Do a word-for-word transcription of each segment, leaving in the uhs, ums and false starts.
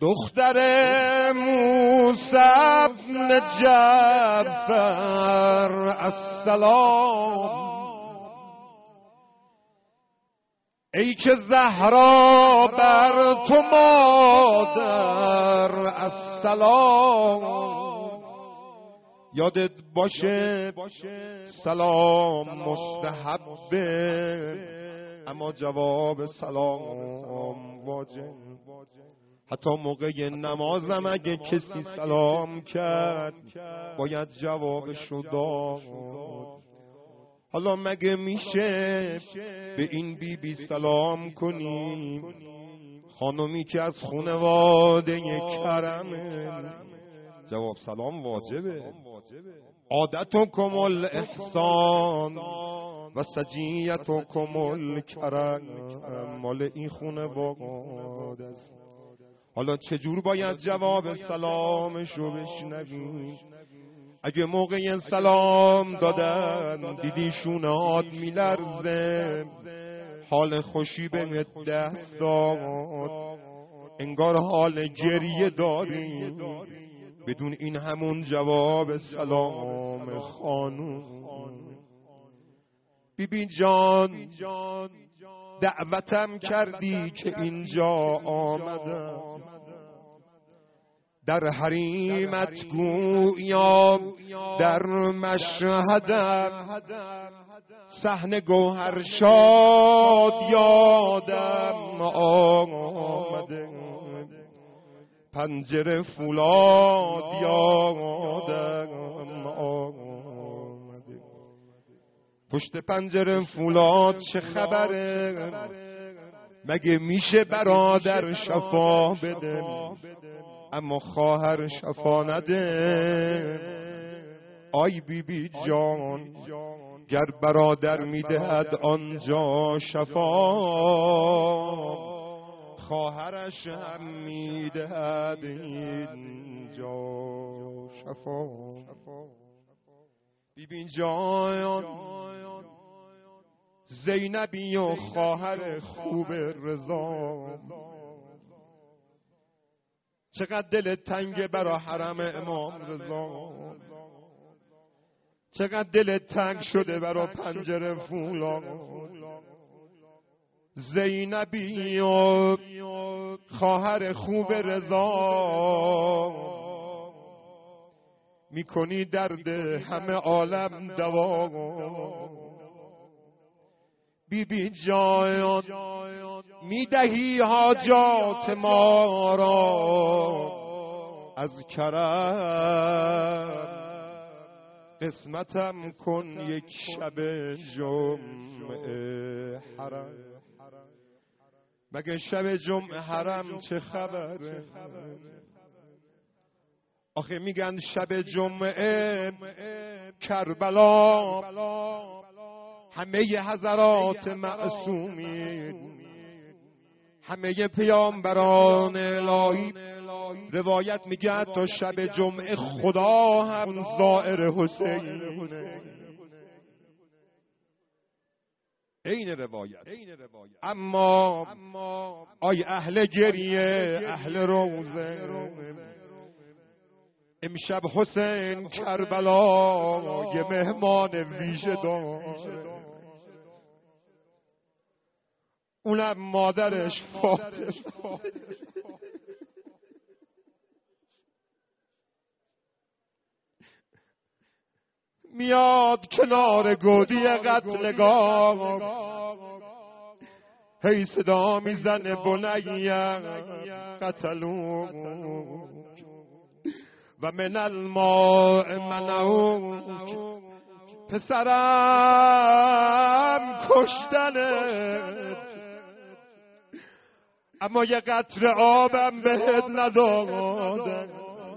دختر موسی بن جعفر السلام، ای که زهرا بر تو مادر السلام. یادت باشه سلام مستحبه، اما جواب سلام واجب. حتی موقع نمازم اگه کسی سلام کرد باید جوابشو داد. حالا مگه میشه به این بی بی سلام کنیم، خانومی که از خانواده کرمه؟ جواب سلام واجبه. عادتکم الاحسان و سجیتکم الکرم، مال این خانواده است. حالا چجور باید جواب سلامشو بشنویم؟ اگه موقع سلام دادن دیدی شونهات میلرزه، حال خوشی بهت دست داد، انگار حال گریه داری، بدون این همون جواب سلام خانوم. بی بی جان دعوتم کردی که اینجا آمدم، در حریمت گویا در مشهدم، صحن گوهر شاد یادم آمده، پنجره فولاد یادم آمده. پشت پنجره فولاد چه خبره؟ مگه میشه برادر شفا بده اما خواهر شفا نده؟ آی بی بی جان گر برادر میدهد آنجا شفا، خواهرش هم میدهد اینجا شفا. بی بی جان زینبی و خواهر خوب رضا، چقدر دل تنگ برا حرم امام رضا، چقدر دل تنگ شده برا پنجره فولاد. زینبی و خواهر خوب رضا، میکنی درد همه عالم دوا. بی بی جان میدهی حاجات ما را از کرم، قسمتم کن یک شب جمعه حرم. مگه شب جمعه حرم چه خبره؟ آخه میگن شب جمعه کربلا همه حضرات معصومین، همه پیامبران الهی، روایت میگه تا شب جمعه خدا هم زائر حسین. این روایت. اما آی اهل گریه، اهل روزه، امشب حسین کربلا یه مهمان ویژه داره، اونم مادرش فاطمه. میاد کنار گودی قتلگاه، هی صدا میزنه بنیه قتلو و من الماء منعوک، پسرم کشتنت اما یه قطره آبم بهت ندادن.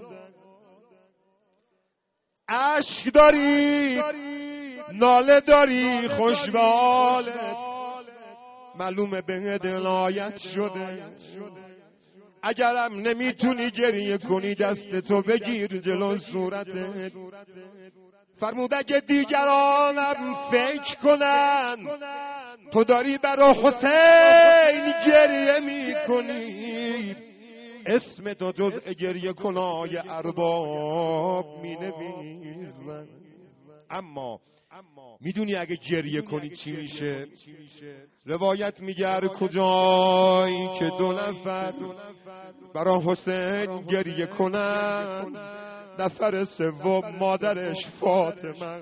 عشق داری، ناله داری، خوش به حالت، معلومه بهت عنایت شده. اگرم نمیتونی گریه کنی دستتو بگیر جلو صورتت، فرمود اگه دیگرانم فکر کنن تو داری برا حسین گریه میکنی، اسم تو جزء گریه کنای ارباب می نویزن. اما میدونی اگه گریه کنی چی میشه؟ روایت میگه هر کجایی که دو نفر برای حسین گریه کنن، نفر سوم مادرش فاطمه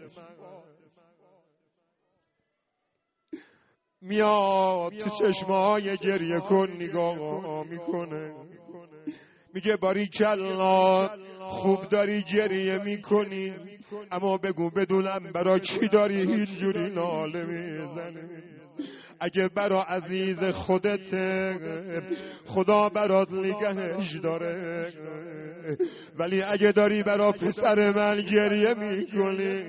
میاد تو چشمای گریه کن نگاه میکنه، میگه باریکلا خوب داری گریه میکنی، اما بگو بدونم برا کی داری اینجوری ناله میزنی؟ اگه برا عزیز خودت خدا برات نگهش داره، ولی اگه داری برا پسر من گریه میکنی،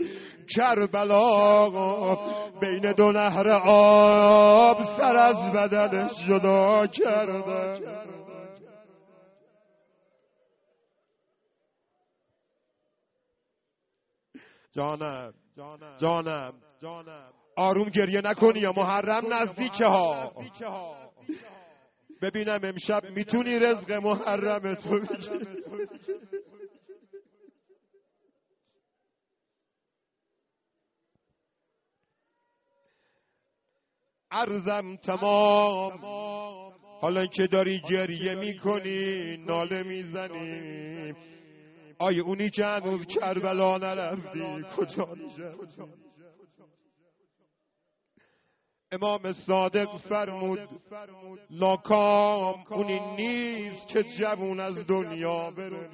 کربلا بین دو نهر آب سر از بدنش جدا کرده. جانم جانم جانم آروم گریه نکنی یا محرم نزدیکه ها. ببینم امشب میتونی رزق محرم تو بگیری. عرضم تمام، حالا که داری گریه میکنی ناله میزنی، آیه اونی که هنوز کربلا نرفتی کجا نشستی؟ امام صادق فرمود ناکام اونی نیست که جوون از دنیا بره.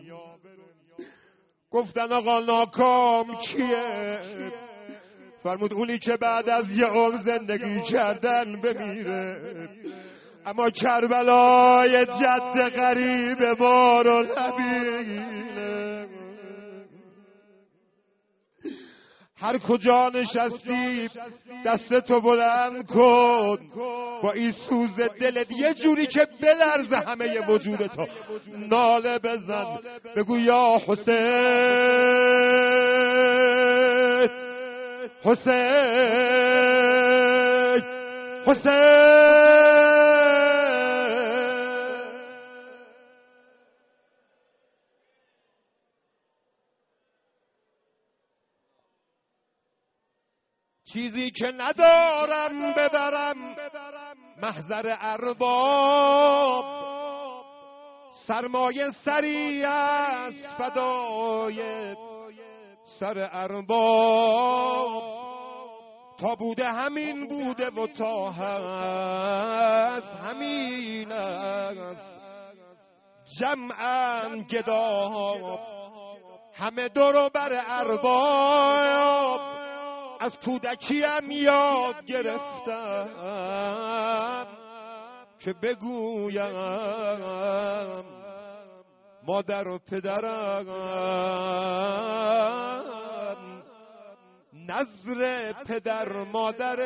گفتن آقا ناکام کیه؟ فرمود اونی که بعد از یه عمر زندگی کردن بمیره، اما کربلای جد غریب ما رو نبینه. هر کجا نشستی دستتو بلند کن، با این سوز دلت یه جوری که بلرزه همه وجودتو ناله بزن، بگو یا حسین حسین حسین. چیزی که ندارم ببرم محضر ارباب، سرمایه سری از فدای سر ارباب، تا بوده همین بوده و تا هست همین است. جمعاً گداب همه دورو بر ارباب، از کودکیم یاد گرفتم که بگویم مادر و پدرم نظر پدر مادر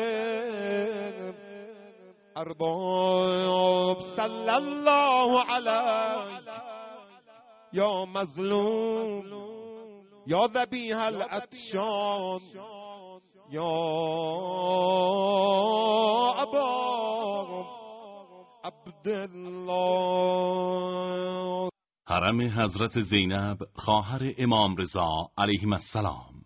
ارباب. صلی الله علیک یا مظلوم یا ذبیح العطشان یا ابا عبدالله. حرم حضرت زینب خواهر امام رضا علیه السلام